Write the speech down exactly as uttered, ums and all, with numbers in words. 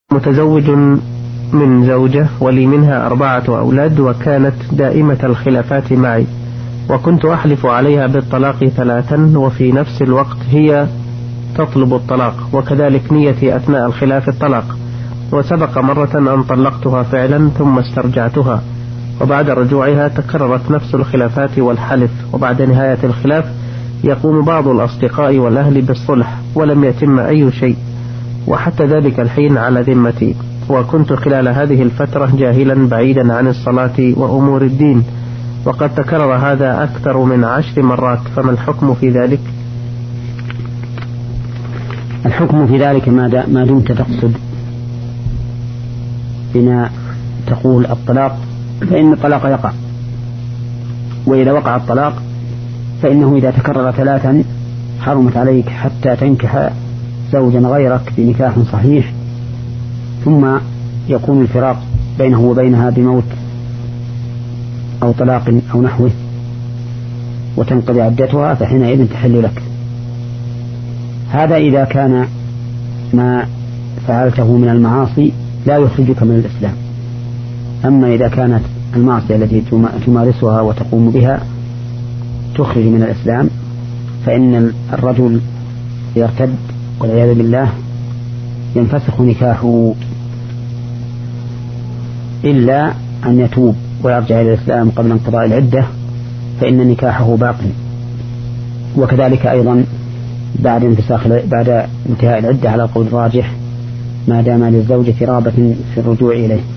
متزوج من زوجة ولي منها أربعة أولاد، وكانت دائمة الخلافات معي، وكنت أحلف عليها بالطلاق ثلاثا، وفي نفس الوقت هي تطلب الطلاق، وكذلك نيتي أثناء الخلاف الطلاق. وسبق مرة أن طلقتها فعلا ثم استرجعتها، وبعد رجوعها تكررت نفس الخلافات والحلف، وبعد نهاية الخلاف يقوم بعض الأصدقاء والأهل بالصلح ولم يتم أي شيء، وحتى ذلك الحين على ذمتي، وكنت خلال هذه الفترة جاهلا بعيدا عن الصلاة وأمور الدين، وقد تكرر هذا أكثر من عشر مرات، فما الحكم في ذلك؟ الحكم في ذلك ما دمت تقصد بما تقول الطلاق، فإن الطلاق يقع، وإذا وقع الطلاق فإنه إذا تكرر ثلاثا حرمت عليك حتى تنكح زوجا غيرك بنكاح صحيح، ثم يكون الفراق بينه وبينها بموت أو طلاق أو نحوه وتنقضي عدتها، فحينئذ تحل لك. هذا إذا كان ما فعلته من المعاصي لا يخرجك من الإسلام. أما إذا كانت المعصية التي تمارسها وتقوم بها تخرج من الإسلام، فإن الرجل يرتد والعياذ بالله ينفسخ نكاحه، إلا أن يتوب ويرجع إلى الإسلام قبل انقضاء العدة، فإن نكاحه باق. وكذلك أيضا بعد انفساخ بعد انتهاء العدة على القول الراجح، ما دام للزوجة رغبة في الرجوع إليه.